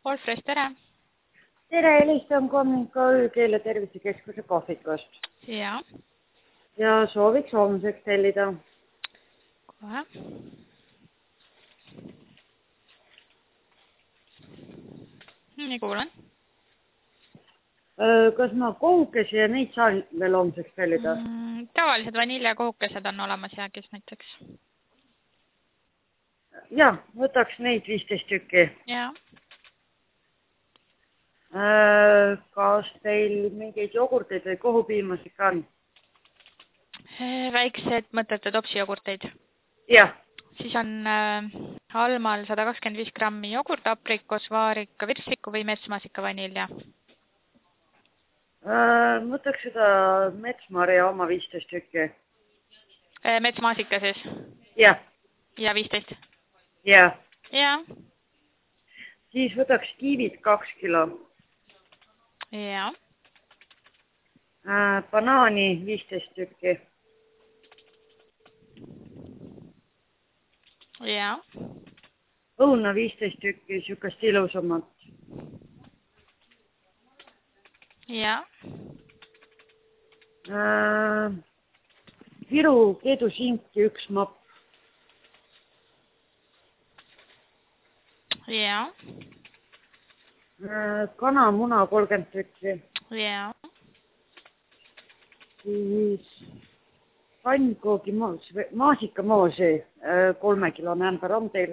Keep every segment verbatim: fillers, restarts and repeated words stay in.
All Fresh, tere! Tere, helistan Komminka Öökeele tervisekeskuse kohvikust. Ja. Ja sooviks homseks tellida. Kohe. Nii kuulen. Kas ma kohukesi ja neid saan veel homseks tellida? Mm, tavalised vaniljakohukesed on olemas jäägis näiteks. Ja, võtaks neid viisteist tükki. Ja. Kas teil mingeid jogurteid või kohupiimasid ka on? Väiksed mõtete topsijogurteid. Jah. Siis on äh, Almal sada kakskümmend viis grammi jogurt, aprikos, vaarika, virsliku või metsmaasika vanilja. Võtaks seda metsmarja oma viisteist tükki. Metsmaasika siis? Jah. Ja viisteist? Jah. Ja. Siis võtaks kiivid kaks kilo. Ja. Banaani viisteist tükki. Ja. Õuna viisteist tükki, sükast ilusamat. Ja. Viru keedusinki üks mapp. Ja. Kanamuna kolmkümmend tükki. Ja. Siis pannkoogi moos, maasikamoosi kolmekilone ämber on teil?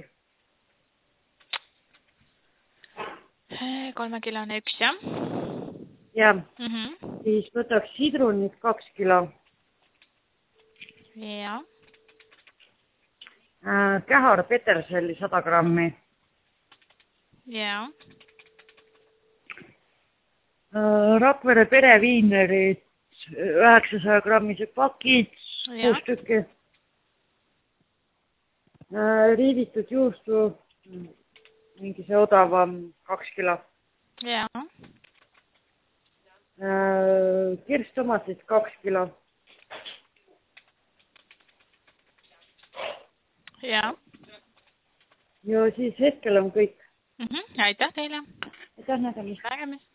kolmekilone üks, jah? Jah. Mm -hmm. Siis võtaks sidrunit kaks kilo. Ja. Kähar peterselli sada grammi. Ja. Rakvere pereviinerid üheksasaja grammised pakid, kuus tükki. Riivitud juustu, mingi see odavam, kaks kilo. Ja. Kirstomatid kaks kilo. Ja. Ja siis hetkel on kõik. Mm -hmm. Aitäh teile. Aitäh nägemist. Nägemist.